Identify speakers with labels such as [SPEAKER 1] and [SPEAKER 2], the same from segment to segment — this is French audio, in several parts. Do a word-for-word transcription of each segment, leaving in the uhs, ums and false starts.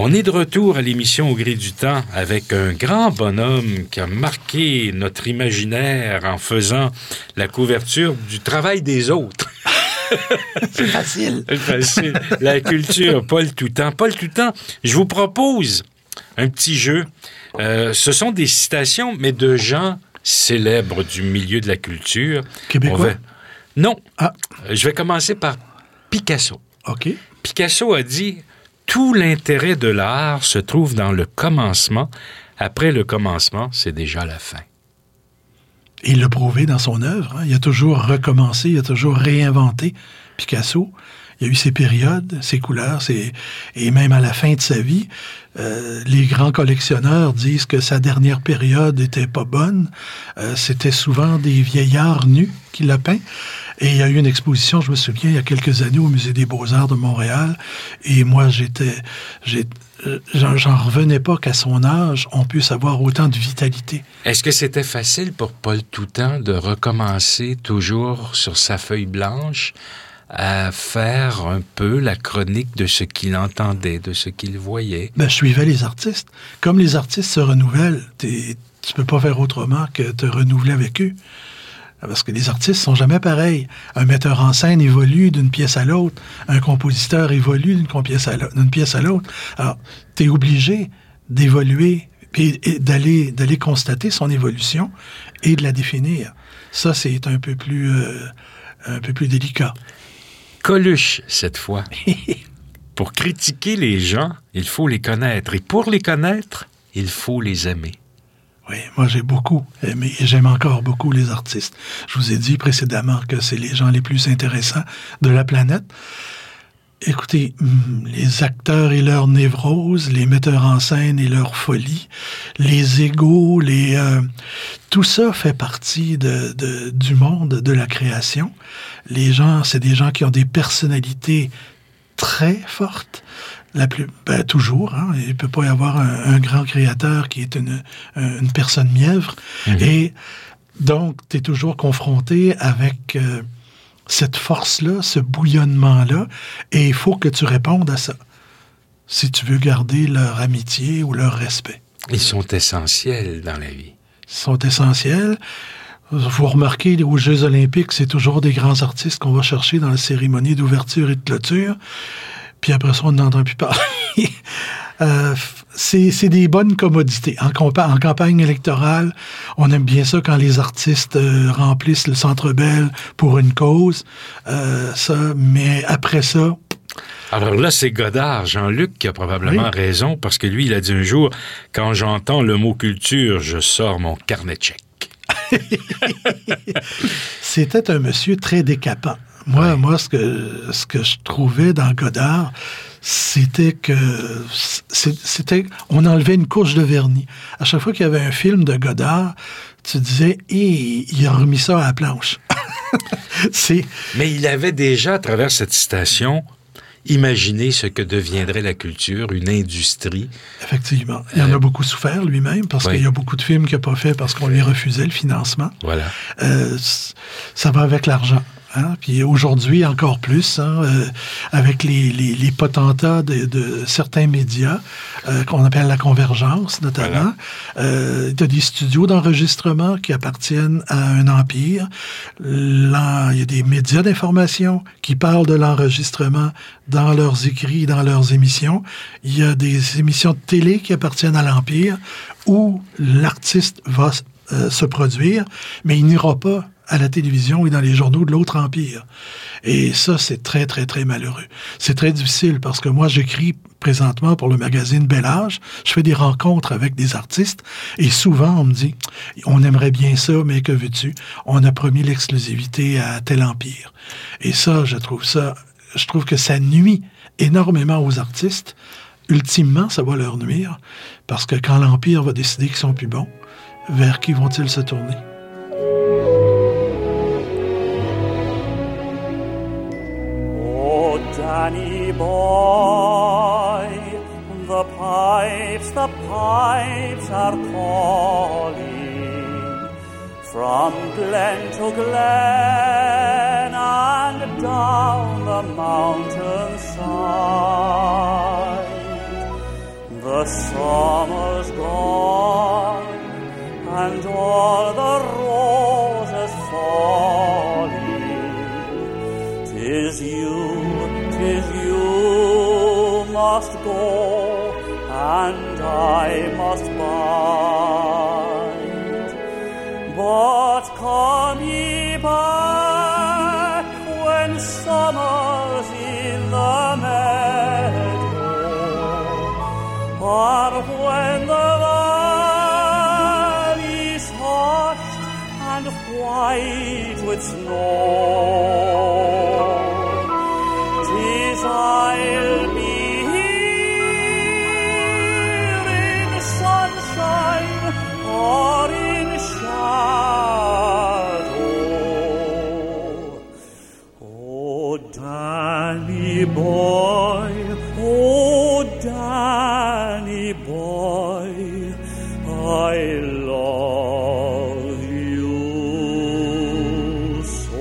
[SPEAKER 1] On est de retour à l'émission Au gré du temps avec un grand bonhomme qui a marqué notre imaginaire en faisant la couverture du travail des autres.
[SPEAKER 2] C'est facile.
[SPEAKER 1] C'est facile. La culture, Paul Toutan. Paul Toutan, je vous propose un petit jeu. Euh, ce sont des citations, mais de gens célèbres du milieu de la culture.
[SPEAKER 2] Québécois?
[SPEAKER 1] Va... Non.
[SPEAKER 2] Ah.
[SPEAKER 1] Je vais commencer par Picasso.
[SPEAKER 2] OK.
[SPEAKER 1] Picasso a dit... Tout l'intérêt de l'art se trouve dans le commencement. Après le commencement, c'est déjà la fin.
[SPEAKER 2] Et il l'a prouvé dans son œuvre. Hein. Il a toujours recommencé, il a toujours réinventé. Picasso, il y a eu ses périodes, ses couleurs, ses... et même à la fin de sa vie, euh, les grands collectionneurs disent que sa dernière période n'était pas bonne. Euh, c'était souvent des vieillards nus qu'il a peints. Et il y a eu une exposition, je me souviens, il y a quelques années au Musée des Beaux-Arts de Montréal. Et moi, j'étais, j'ai, j'en, j'en revenais pas qu'à son âge, on puisse avoir autant de vitalité.
[SPEAKER 1] Est-ce que c'était facile pour Paul Toutan de recommencer toujours sur sa feuille blanche à faire un peu la chronique de ce qu'il entendait, de ce qu'il voyait?
[SPEAKER 2] Ben, je suivais les artistes. Comme les artistes se renouvellent, t'es, tu peux pas faire autrement que te renouveler avec eux. Parce que les artistes sont jamais pareils. Un metteur en scène évolue d'une pièce à l'autre. Un compositeur évolue d'une pièce à l'autre. D'une pièce à l'autre. Alors, tu es obligé d'évoluer et, et d'aller, d'aller constater son évolution et de la définir. Ça, c'est un peu plus, euh, un peu plus délicat.
[SPEAKER 1] Coluche, cette fois. Pour critiquer les gens, il faut les connaître. Et pour les connaître, il faut les aimer.
[SPEAKER 2] Oui, moi j'ai beaucoup aimé et j'aime encore beaucoup les artistes. Je vous ai dit précédemment que c'est les gens les plus intéressants de la planète. Écoutez, les acteurs et leur névrose, les metteurs en scène et leur folie, les égos, les, euh, tout ça fait partie de, de, du monde de la création. Les gens, c'est des gens qui ont des personnalités très fortes. La plus, ben, toujours, hein, il ne peut pas y avoir un, un grand créateur qui est une, une personne mièvre. Mm-hmm. Et donc, tu es toujours confronté avec euh, cette force-là, ce bouillonnement-là, et il faut que tu répondes à ça, si tu veux garder leur amitié ou leur respect.
[SPEAKER 1] Ils sont essentiels dans la vie.
[SPEAKER 2] Ils sont essentiels. Vous remarquez, aux Jeux olympiques, c'est toujours des grands artistes qu'on va chercher dans la cérémonie d'ouverture et de clôture. Puis après ça, on n'entend plus parler. euh, c'est, c'est des bonnes commodités. En, compa- en campagne électorale, on aime bien ça quand les artistes euh, remplissent le Centre Bell pour une cause. Euh, ça, mais après ça...
[SPEAKER 1] Alors là, c'est Godard, Jean-Luc, qui a probablement oui. raison, parce que lui, il a dit un jour, quand j'entends le mot culture, je sors mon carnet de chèques.
[SPEAKER 2] C'était un monsieur très décapant. Moi, oui. moi ce, que, ce que je trouvais dans Godard, c'était que c'était, on enlevait une couche de vernis. À chaque fois qu'il y avait un film de Godard, tu disais, hey, il a remis ça à la planche. C'est...
[SPEAKER 1] Mais il avait déjà, à travers cette citation, imaginé ce que deviendrait la culture, une industrie.
[SPEAKER 2] Effectivement. Il en a beaucoup souffert lui-même, parce oui. qu'il y a beaucoup de films qu'il n'a pas fait parce qu'on lui refusait le financement.
[SPEAKER 1] Voilà.
[SPEAKER 2] Euh, ça va avec l'argent. Hein? Puis aujourd'hui, encore plus, hein, euh, avec les, les, les potentats de, de certains médias, euh, qu'on appelle la convergence, notamment. Voilà. Euh, il y a des studios d'enregistrement qui appartiennent à un empire. Là, il y a des médias d'information qui parlent de l'enregistrement dans leurs écrits, dans leurs émissions. Il y a des émissions de télé qui appartiennent à l'empire où l'artiste va euh, se produire, mais il n'ira pas à la télévision et dans les journaux de l'autre empire. Et ça, c'est très, très, très malheureux. C'est très difficile parce que moi, j'écris présentement pour le magazine Bel Âge. Je fais des rencontres avec des artistes et souvent, on me dit, on aimerait bien ça, mais que veux-tu? On a promis l'exclusivité à tel empire. Et ça, je trouve ça, je trouve que ça nuit énormément aux artistes. Ultimement, ça va leur nuire parce que quand l'empire va décider qu'ils sont plus bons, vers qui vont-ils se tourner?
[SPEAKER 3] Danny boy, the pipes, the pipes are calling from glen to glen and down the mountainside. The summer's gone, and all the roses falling. 'Tis you, 'tis you must go, and I must bide. But come ye back when summer's in the meadow, or when the valley's hushed and white with snow. 'Tis I'll be here in sunshine or in shadow. Oh, Danny boy, oh, Danny boy, I love you so.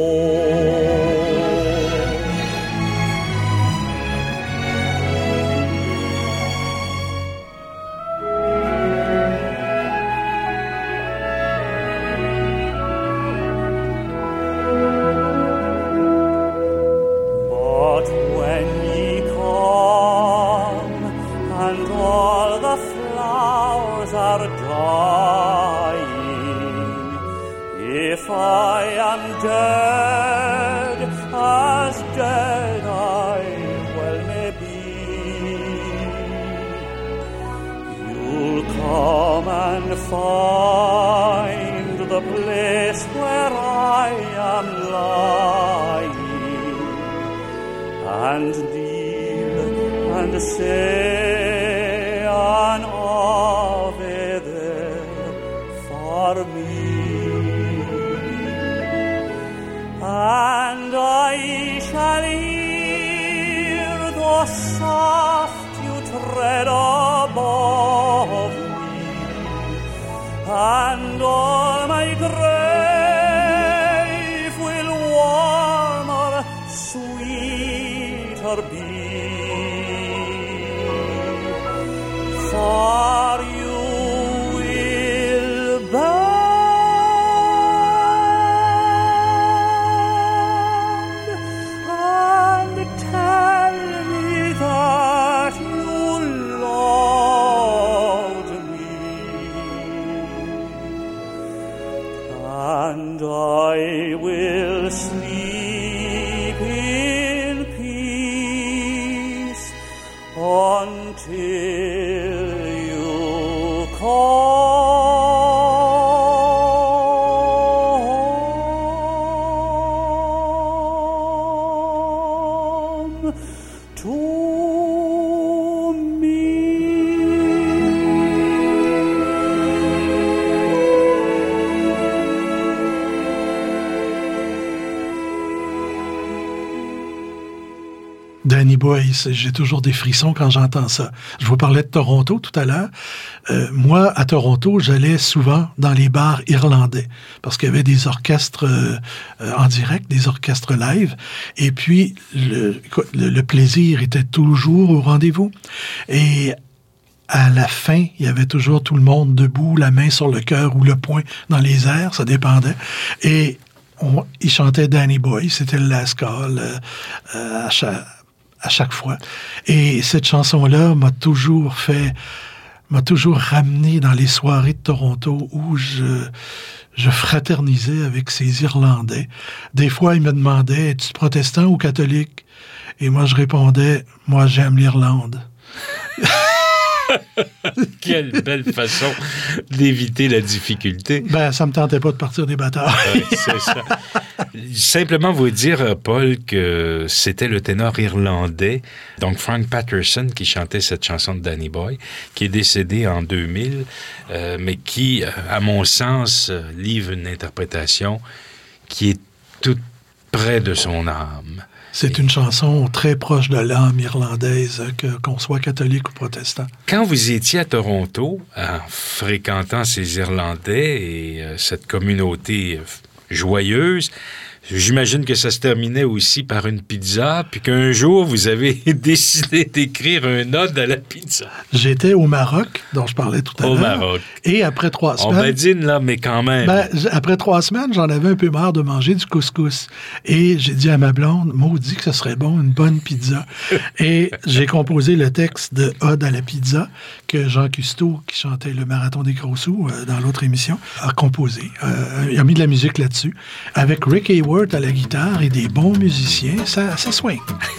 [SPEAKER 3] But when ye come and all the flowers are dying, if I am dead, as dead I well may be, you'll come and find the place where I am lying, and kneel and say an Ave there for me. And I shall hear the soft you tread above me, and all my grave will warmer, sweeter be. For you will bend and tell me that you loved me, and I will sleep in peace until you come to me.
[SPEAKER 2] Danny Boy, c'est- j'ai toujours des frissons quand j'entends ça. Je vous parlais de Toronto tout à l'heure. Euh, moi, à Toronto, j'allais souvent dans les bars irlandais parce qu'il y avait des orchestres euh, euh, en direct, des orchestres live. Et puis, le, le, le plaisir était toujours au rendez-vous. Et à la fin, il y avait toujours tout le monde debout, la main sur le cœur ou le poing dans les airs, ça dépendait. Et on, il chantait Danny Boy, c'était le last call euh, euh, à, chaque, à chaque fois. Et cette chanson-là m'a toujours fait, m'a toujours ramené dans les soirées de Toronto où je, je fraternisais avec ces Irlandais. Des fois, ils me demandaient, es-tu protestant ou catholique? Et moi, je répondais, moi, j'aime l'Irlande.
[SPEAKER 1] Quelle belle façon d'éviter la difficulté.
[SPEAKER 2] Ben, ça me tentait pas de partir des batailles.
[SPEAKER 1] Oui, c'est ça. Simplement vous dire, Paul, que c'était le ténor irlandais, donc Frank Patterson, qui chantait cette chanson de Danny Boy, qui est décédé en deux mille, euh, mais qui, à mon sens, livre une interprétation qui est toute près de son âme.
[SPEAKER 2] C'est une chanson très proche de l'âme irlandaise, que, qu'on soit catholique ou protestant.
[SPEAKER 1] Quand vous étiez à Toronto, en fréquentant ces Irlandais et euh, cette communauté euh, joyeuse, j'imagine que ça se terminait aussi par une pizza, puis qu'un jour, vous avez décidé d'écrire un ode à la pizza.
[SPEAKER 2] J'étais au Maroc, dont je parlais tout à l'heure.
[SPEAKER 1] Au Maroc.
[SPEAKER 2] Et après trois
[SPEAKER 1] On
[SPEAKER 2] semaines...
[SPEAKER 1] badine, là, mais quand même.
[SPEAKER 2] Ben, après trois semaines, j'en avais un peu marre de manger du couscous. Et j'ai dit à ma blonde, maudit que ce serait bon, une bonne pizza. Et j'ai composé le texte de Ode à la pizza que Jean Cousteau, qui chantait le Marathon des Gros Sous euh, dans l'autre émission, a composé. Euh, il a mis de la musique là-dessus. Avec Rick Haworth à la guitare et des bons musiciens, ça, ça swing.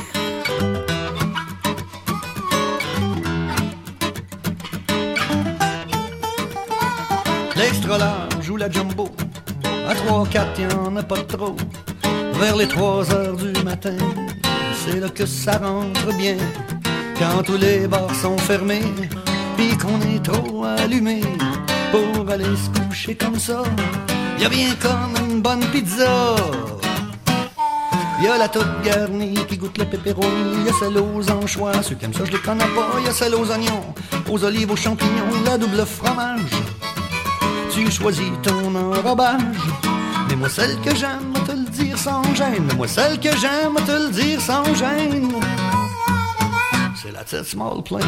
[SPEAKER 4] L'extra large ou la jumbo, à trois, quatre, y'en a pas trop. Vers les trois heures du matin, c'est là que ça rentre bien. Quand tous les bars sont fermés, puis qu'on est trop allumé pour aller se coucher comme ça. Y'a bien comme une bonne pizza. Y'a la toute garnie qui goûte le pepperoni. Y'a celle aux anchois, ceux qui aiment ça je les connais pas. Y'a celle aux oignons, aux olives, aux champignons, la double fromage. Tu choisis ton enrobage. Mais moi celle que j'aime te le dire sans gêne. Mais moi celle que j'aime te le dire sans gêne, c'est la tête small plain.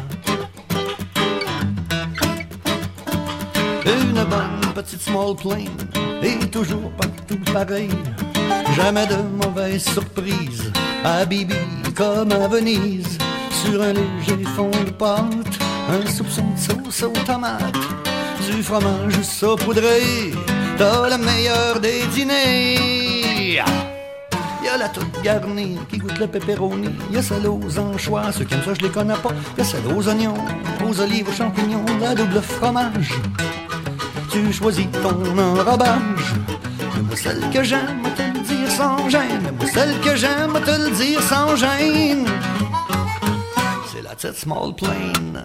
[SPEAKER 4] Une bonne petite small plain et toujours partout pareil. Jamais de mauvaise surprise à Bibi comme à Venise. Sur un léger fond de pâte, un soupçon de sauce aux tomates, du fromage saupoudré, t'as le meilleur des dîners. Y'a la toute garnie qui goûte le pepperoni. Y'a celle aux anchois, ceux qui aiment ça je les connais pas. Y'a celle aux oignons, aux olives, aux champignons, la double fromage. Tu choisis ton enrobage. Mais moi celle que j'aime te le dire sans gêne. Mais moi celle que j'aime te le dire sans gêne, c'est la tête small plain.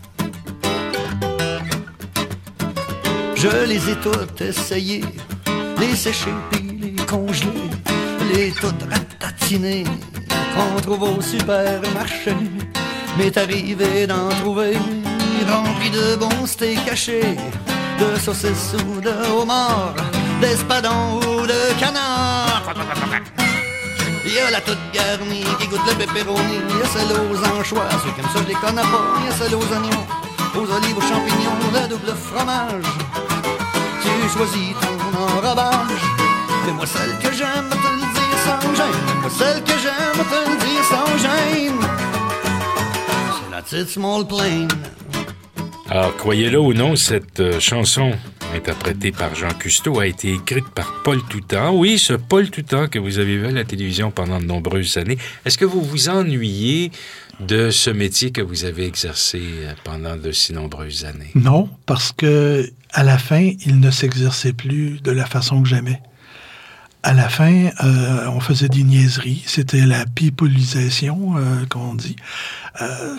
[SPEAKER 4] Je les ai toutes essayées, les sécher puis les congeler, les toutes ratatinées qu'on trouve au supermarché. M'est arrivé d'en trouver rempli de bons steaks hachés, de saucisses ou de homard, d'espadons ou de canard. Y'a la toute garnie qui goûte le pepperoni. Y'a celle aux anchois, ceux qui aiment ça je les connais pas. Y'a celle aux oignons, aux olives, aux champignons, la double fromage. Tu choisis ton enrobage. Mais moi celle que j'aime te le dire sans gêne. Moi celle que j'aime te le dire sans gêne, c'est la petite small plain.
[SPEAKER 1] Alors, croyez-le ou non, cette euh, chanson interprétée par Jean Cousteau a été écrite par Paul Toutan. Oui, ce Paul Toutan que vous avez vu à la télévision pendant de nombreuses années. Est-ce que vous vous ennuyez de ce métier que vous avez exercé pendant de si nombreuses années?
[SPEAKER 2] Non, parce que à la fin, il ne s'exerçait plus de la façon que j'aimais. À la fin, euh, on faisait des niaiseries. C'était la peopleisation, euh, qu'on dit. Euh,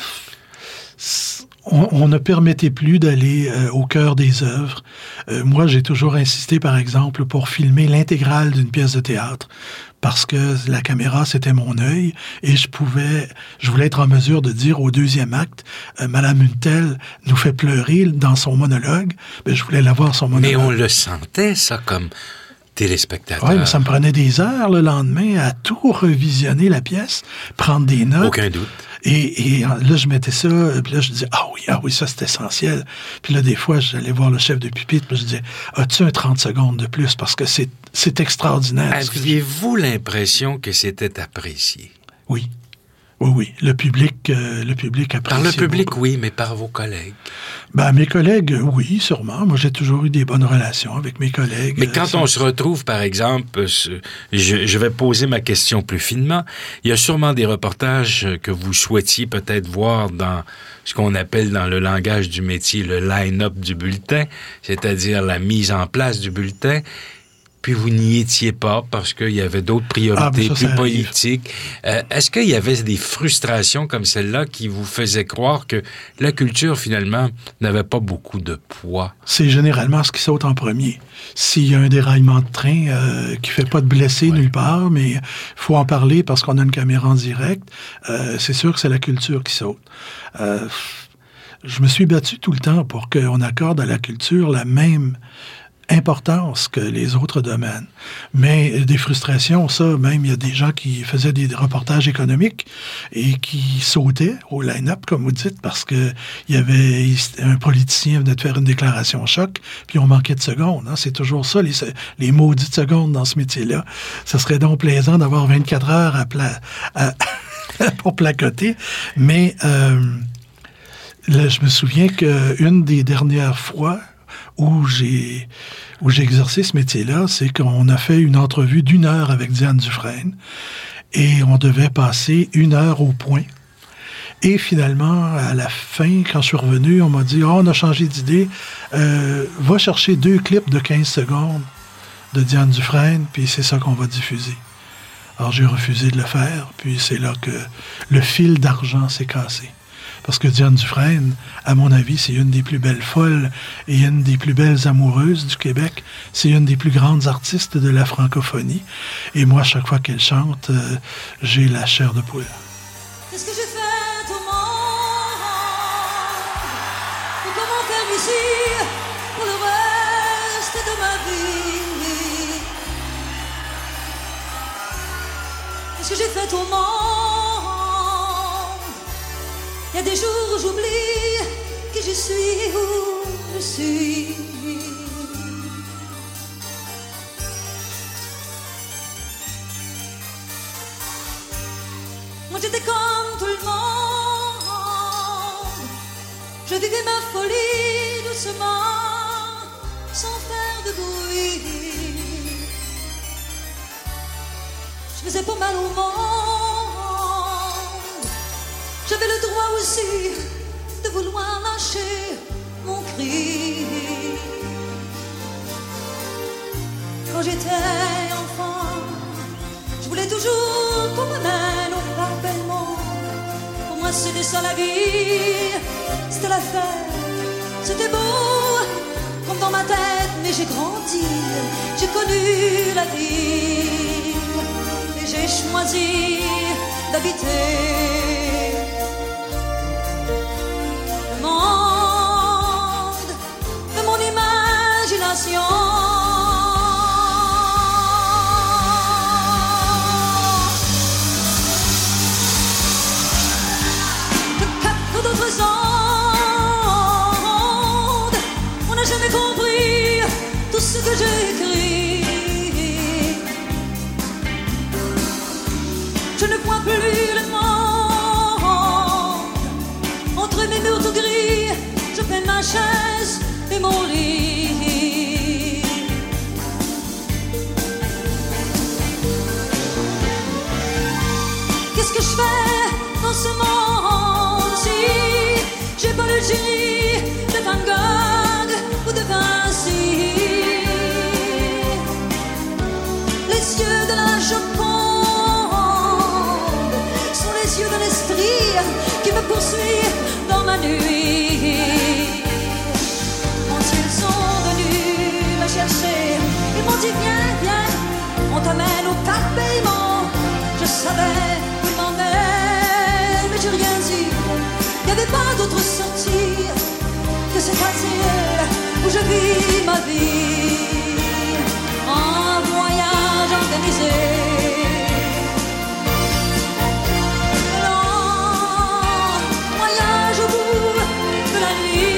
[SPEAKER 2] on, on ne permettait plus d'aller euh, au cœur des œuvres. Euh, moi, j'ai toujours insisté, par exemple, pour filmer l'intégrale d'une pièce de théâtre, parce que la caméra, c'était mon œil, et je pouvais, je voulais être en mesure de dire au deuxième acte, euh, Madame Untel nous fait pleurer dans son monologue. Ben, je voulais l'avoir, son monologue.
[SPEAKER 1] Mais on le sentait, ça, comme téléspectateur.
[SPEAKER 2] Oui, mais ça me prenait des heures le lendemain à tout revisionner la pièce, prendre des notes.
[SPEAKER 1] Aucun doute.
[SPEAKER 2] Et, et là, je mettais ça, puis là, je disais, ah oui, ah oui, ça, c'est essentiel. Puis là, des fois, j'allais voir le chef de pupitre, puis je disais, as-tu un trente secondes de plus? Parce que c'est, c'est extraordinaire.
[SPEAKER 1] Aviez-vous l'impression que c'était apprécié?
[SPEAKER 2] Oui. Oui, oui. Le public, euh, le public apprécie.
[SPEAKER 1] Par le public,
[SPEAKER 2] beaucoup.
[SPEAKER 1] oui, mais par vos collègues.
[SPEAKER 2] Ben, mes collègues, oui, sûrement. Moi, j'ai toujours eu des bonnes relations avec mes collègues.
[SPEAKER 1] Mais quand euh, on se retrouve, par exemple, je, je vais poser ma question plus finement. Il y a sûrement des reportages que vous souhaitiez peut-être voir dans ce qu'on appelle dans le langage du métier le line-up du bulletin, c'est-à-dire la mise en place du bulletin. Puis vous n'y étiez pas parce qu'il y avait d'autres priorités ah, ça, plus ça politiques. Euh, est-ce qu'il y avait des frustrations comme celle-là qui vous faisaient croire que la culture, finalement, n'avait pas beaucoup de poids?
[SPEAKER 2] C'est généralement ce qui saute en premier. S'il y a un déraillement de train euh, qui ne fait pas de blessés ouais. nulle part, mais il faut en parler parce qu'on a une caméra en direct, euh, c'est sûr que c'est la culture qui saute. Euh, je me suis battu tout le temps pour qu'on accorde à la culture la même... importance que les autres domaines. Mais des frustrations, ça, même il y a des gens qui faisaient des reportages économiques et qui sautaient au line-up, comme vous dites, parce que il y avait un politicien venait de faire une déclaration choc, puis on manquait de secondes. Hein. C'est toujours ça, les, les maudites secondes dans ce métier-là. Ça serait donc plaisant d'avoir vingt-quatre heures à pla- à pour placoter, mais euh, là, je me souviens qu'une des dernières fois où j'ai où j'ai exercé ce métier-là, c'est qu'on a fait une entrevue d'une heure avec Diane Dufresne et on devait passer une heure au point. Et finalement, à la fin, quand je suis revenu, on m'a dit « Ah, oh, on a changé d'idée, euh, va chercher deux clips de quinze secondes de Diane Dufresne, puis c'est ça qu'on va diffuser. » Alors, j'ai refusé de le faire, puis c'est là que le fil d'argent s'est cassé. Parce que Diane Dufresne, à mon avis, c'est une des plus belles folles et une des plus belles amoureuses du Québec. C'est une des plus grandes artistes de la francophonie. Et moi, chaque fois qu'elle chante, euh, j'ai la chair de poule.
[SPEAKER 5] Qu'est-ce que j'ai fait au monde? Et comment faire ici pour le reste de ma vie? Qu'est-ce que j'ai fait au monde? Il y a des jours où j'oublie que je suis où je suis. Moi j'étais comme tout le monde. Je vivais ma folie doucement, sans faire de bruit. Je faisais pas mal au monde. J'avais le droit aussi de vouloir lâcher mon cri. Quand j'étais enfant, je voulais toujours qu'on me mène au parc Belmont. Pour moi c'était ça la vie, c'était la fête, c'était beau comme dans ma tête. Mais j'ai grandi, j'ai connu la ville et j'ai choisi d'habiter le monde de mon imagination. D'autres ondes, on n'a jamais compris tout ce que j'écris. Je ne vois plus le monde entre mes murs tout gris. Je fais ma chaise et mon lit. Qu'est-ce que je fais dans ce monde? J'ai pas le génie de Van Gogh ou de Vinci. Les yeux de la Joconde sont les yeux de l'esprit qui me poursuit dans ma nuit. Quand ils sont venus me chercher, ils m'ont dit viens, viens, on t'amène au parc Belmont. Je savais où ils m'emmenaient, mais j'ai rien dit. Il n'y avait pas d'autre sortie que cet asile où je vis ma vie. Un voyage organisé, lent voyage au bout de la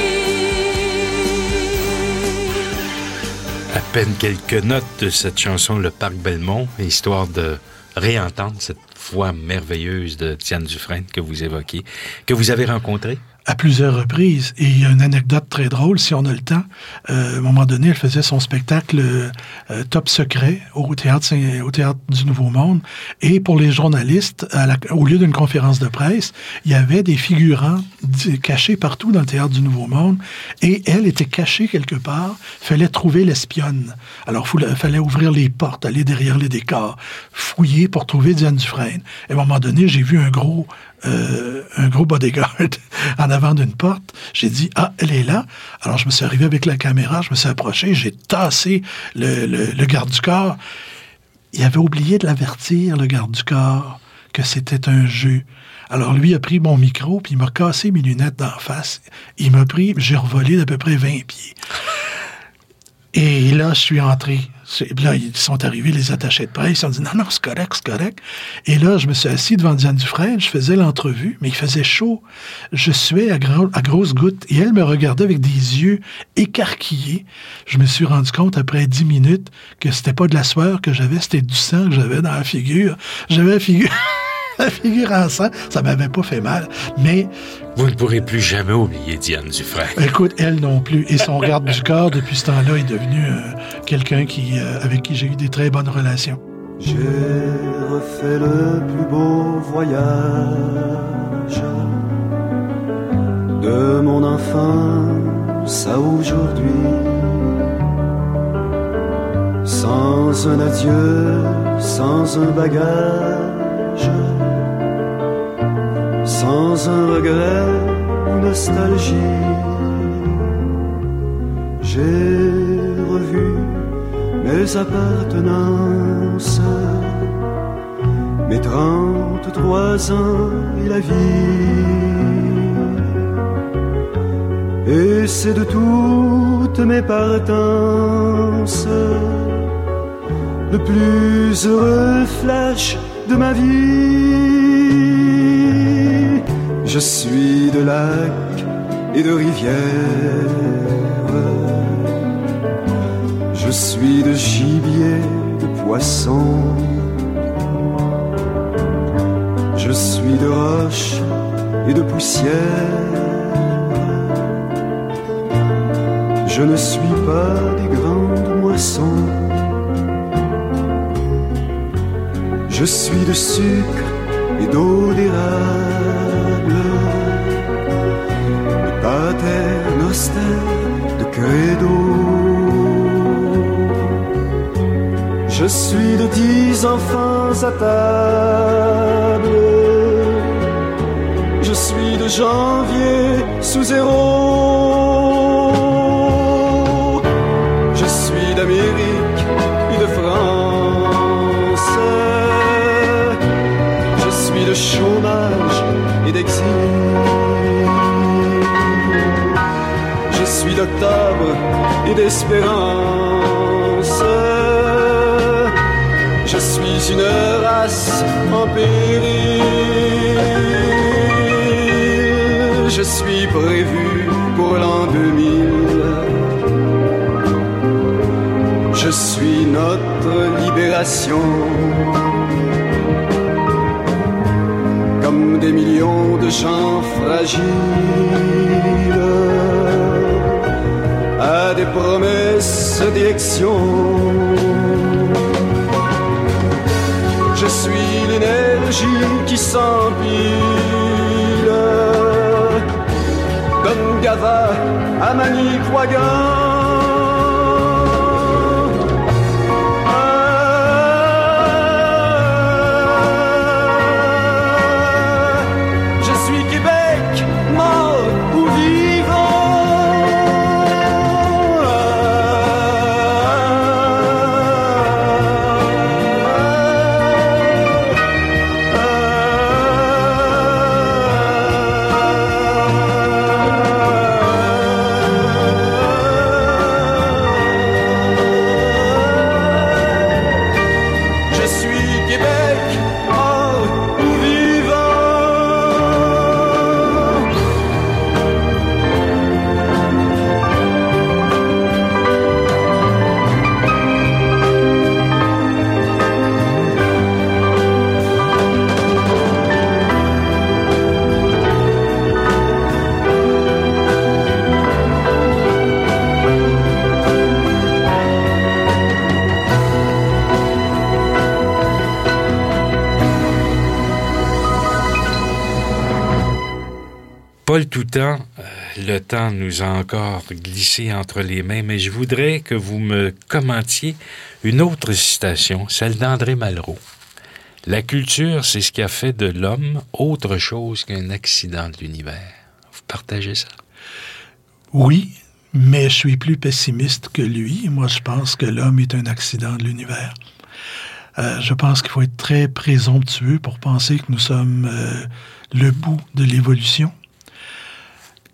[SPEAKER 5] nuit.
[SPEAKER 1] À peine quelques notes de cette chanson Le Parc Belmont, histoire de réentendre cette voix merveilleuse de Diane Dufresne que vous évoquez, que vous avez rencontrée?
[SPEAKER 2] À plusieurs reprises. Et il y a une anecdote très drôle, si on a le temps. Euh, à un moment donné, elle faisait son spectacle euh, Top Secret au théâtre, au théâtre du Nouveau Monde. Et pour les journalistes, à la, au lieu d'une conférence de presse, il y avait des figurants cachés partout dans le théâtre du Nouveau Monde. Et elle était cachée quelque part. Il fallait trouver l'espionne. Alors, il fallait ouvrir les portes, aller derrière les décors, fouiller pour trouver Diane Dufresne. Et à un moment donné, j'ai vu un gros... Euh, un gros bodyguard en avant d'une porte. J'ai dit, ah, elle est là. Alors, je me suis arrivé avec la caméra, je me suis approché, j'ai tassé le, le, le garde du corps. Il avait oublié de l'avertir, le garde du corps, que c'était un jeu. Alors, lui a pris mon micro, puis il m'a cassé mes lunettes d'en face. Il m'a pris, j'ai revolé d'à peu près vingt pieds. Et là, je suis entré. C'est- Là, ils sont arrivés, les attachés de presse. Ils ont dit, non, non, c'est correct, c'est correct. Et là, je me suis assis devant Diane Dufresne, je faisais l'entrevue, mais il faisait chaud. Je suais à, gros- à grosses gouttes. Et elle me regardait avec des yeux écarquillés. Je me suis rendu compte, après dix minutes, que c'était pas de la sueur que j'avais, c'était du sang que j'avais dans la figure. J'avais la figure... la figure en sang. Ça m'avait pas fait mal. Mais...
[SPEAKER 1] Vous ne pourrez plus jamais oublier Diane Dufresne.
[SPEAKER 2] Écoute, elle non plus. Et son garde du corps, depuis ce temps-là, est devenu euh, quelqu'un qui, euh, avec qui j'ai eu des très bonnes relations.
[SPEAKER 6] J'ai refait le plus beau voyage de mon enfance à aujourd'hui, sans un adieu, sans un bagage, sans un regret ou nostalgie. J'ai revu mes appartenances, mes trente-trois ans et la vie. Et c'est de toutes mes partances le plus heureux flash de ma vie. Je suis de lacs et de rivières, je suis de gibier, de poisson, je suis de roches et de poussière. Je ne suis pas des grandes moissons. Je suis de sucre et d'eau d'érable, de pater noster, de credo. Je suis de dix enfants à table. Je suis de janvier sous zéro. Je suis d'Amérique et de France. Je suis de chômage et d'exil. Je suis d'octobre et d'espérance. Je suis une race en péril. Je suis prévu pour l'an deux mille. Je suis notre libération. Comme des millions de gens fragiles à des promesses d'élection. Je suis l'énergie qui s'empile, comme Gava à Manicouagan.
[SPEAKER 1] Paul Toutan, euh, le temps nous a encore glissé entre les mains, mais je voudrais que vous me commentiez une autre citation, celle d'André Malraux. La culture, c'est ce qui a fait de l'homme autre chose qu'un accident de l'univers. Vous partagez ça?
[SPEAKER 2] Oui, mais je suis plus pessimiste que lui. Moi, je pense que l'homme est un accident de l'univers. Euh, je pense qu'il faut être très présomptueux pour penser que nous sommes euh, le bout de l'évolution.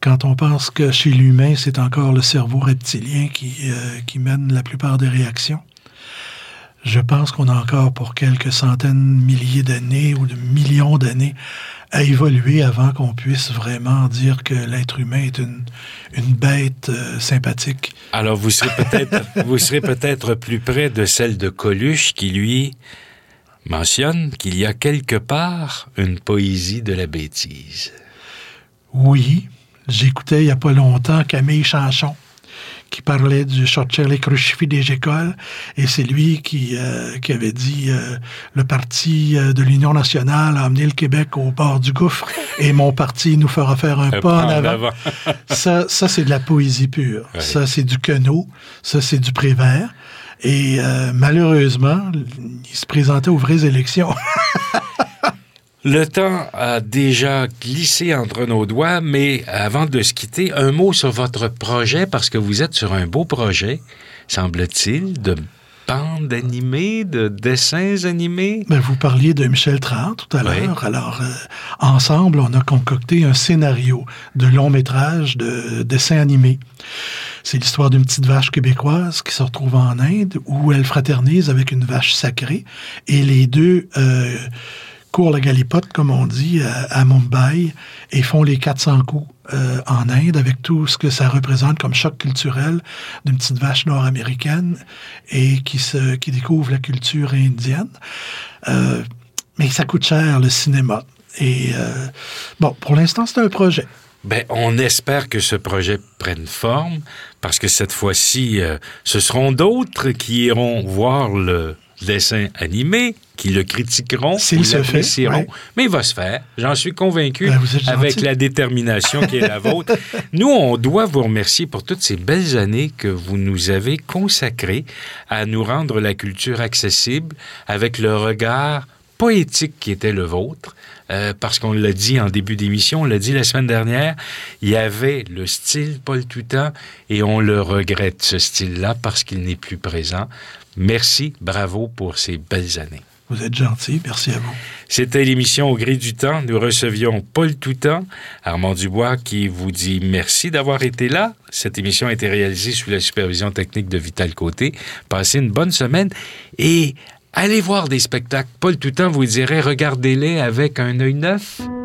[SPEAKER 2] quand on pense que chez l'humain, c'est encore le cerveau reptilien qui, euh, qui mène la plupart des réactions, je pense qu'on a encore pour quelques centaines, milliers d'années ou de millions d'années à évoluer avant qu'on puisse vraiment dire que l'être humain est une, une bête euh, sympathique.
[SPEAKER 1] Alors, vous serez peut-être vous serez peut-être plus près de celle de Coluche qui, lui, mentionne qu'il y a quelque part une poésie de la bêtise.
[SPEAKER 2] Oui, j'écoutais il n'y a pas longtemps Camille Chanchon, qui parlait du sortir les crucifix des écoles, et c'est lui qui, euh, qui avait dit euh, le parti euh, de l'Union nationale a amené le Québec au bord du gouffre, et mon parti nous fera faire un, un pas en avant. avant. ça, ça, c'est de la poésie pure. Ouais. Ça, c'est du Queneau. Ça, c'est du Prévert. Et euh, malheureusement, il se présentait aux vraies élections.
[SPEAKER 1] Le temps a déjà glissé entre nos doigts, mais avant de se quitter, un mot sur votre projet, parce que vous êtes sur un beau projet, semble-t-il, de bandes animées, de dessins animés.
[SPEAKER 2] Ben, vous parliez de Michel Trahan tout à l'heure. Oui. Alors, euh, ensemble, on a concocté un scénario de long métrage de dessins animés. C'est l'histoire d'une petite vache québécoise qui se retrouve en Inde, où elle fraternise avec une vache sacrée, et les deux... Euh, courent la galipote, comme on dit, à, à Mumbai, et font les quatre cents coups euh, en Inde, avec tout ce que ça représente comme choc culturel d'une petite vache nord-américaine et qui, se, qui découvre la culture indienne. Euh, mais ça coûte cher, le cinéma. Et euh, bon, pour l'instant, c'est un projet.
[SPEAKER 1] Ben, on espère que ce projet prenne forme, parce que cette fois-ci, euh, ce seront d'autres qui iront voir le dessin animé, qui le critiqueront, qui l'apprécieront, ouais. Mais il va se faire. J'en suis convaincu, ben, avec la détermination qui est la vôtre. Nous, on doit vous remercier pour toutes ces belles années que vous nous avez consacrées à nous rendre la culture accessible avec le regard poétique qui était le vôtre. Euh, parce qu'on l'a dit en début d'émission, on l'a dit la semaine dernière, il y avait le style Paul Toutan et on le regrette, ce style-là, parce qu'il n'est plus présent. Merci, bravo pour ces belles années.
[SPEAKER 2] Vous êtes gentil, merci à vous.
[SPEAKER 1] C'était l'émission Au gré du temps. Nous recevions Paul Toutan, Armand Dubois qui vous dit merci d'avoir été là. Cette émission a été réalisée sous la supervision technique de Vital Côté. Passez une bonne semaine et allez voir des spectacles. Paul Toutan vous dirait, regardez-les avec un œil neuf.